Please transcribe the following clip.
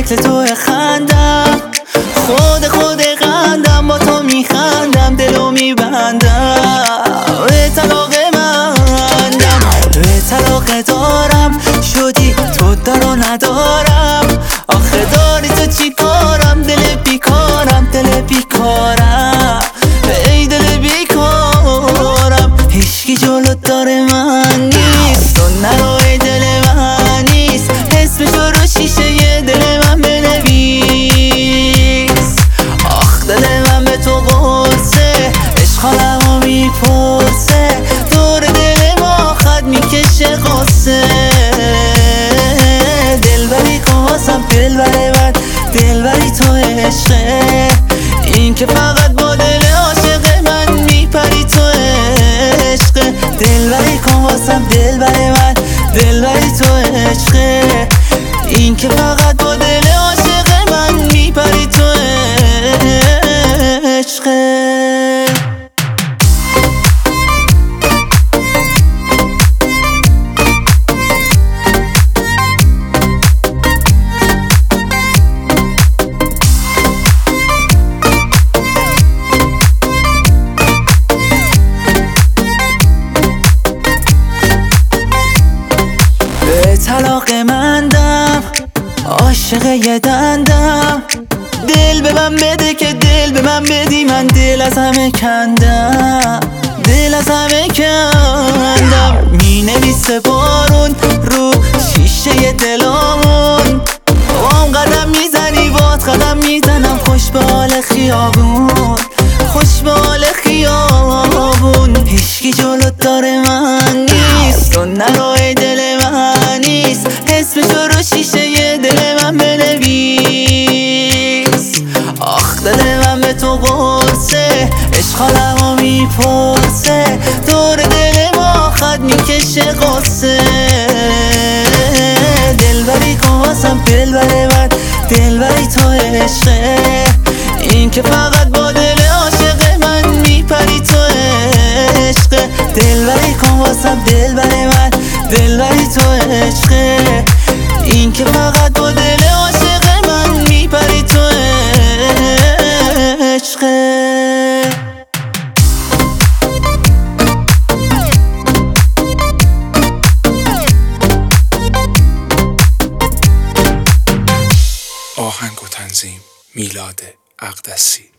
شکل تو خندم، خود قندم، با تو میخندم دلو میبندم. به طلاق مندم، به طلاق دارم، شدی تو دارو ندارم. آخه داری تو چی کارم، دل بیکارم، دل بیکارم، ای دل بیکارم. هیچکی جلو داره من نیست، تو نرو ای دل من نیست. اسمشو رو شیشه دل من بنویس. آخ دل من به تو قرصه، عشق حالمو میپرسه، دور دل ما خط میکشه قصه. دلبری کن واسم دلبر من، دلبری تو عشقه، این که فقط با دل عاشق من میپری تو عشقه. دلبری کن واسم دلبر من، دلبری تو عشقه، این که فقط با دل عاشق من میپری تو عشقه. به طلاق مندم، عاشق یه دندم، دل به من بده که دل به من بدی، من دل از همه کندم، دل از همه کندم. می نویسه بارون رو شیشه دلامون، وام قدم میزنی باد قدم میزنم، خوش به حال خیابون، خوش به حال خیابون. هیچکی جلو داره من نیست، تو نرو ای دل من نیست. اسمشو رو شیشه دل من بنویس. آخ دل من به تو قرصه، عشق حالمو میپرسه، دور دل ما خط میکشه قصه. دلبری کن واسم دلبر من، دلبری تو عشقه، این که فقط با دل عاشق من میپری تو عشقه. دلبری کن واسم دلبر من، دلبری تو عشقه، این که فقط با دل عاشق من میپری تو عشقه. آهنگ و تنظیم میلاد اقدسی.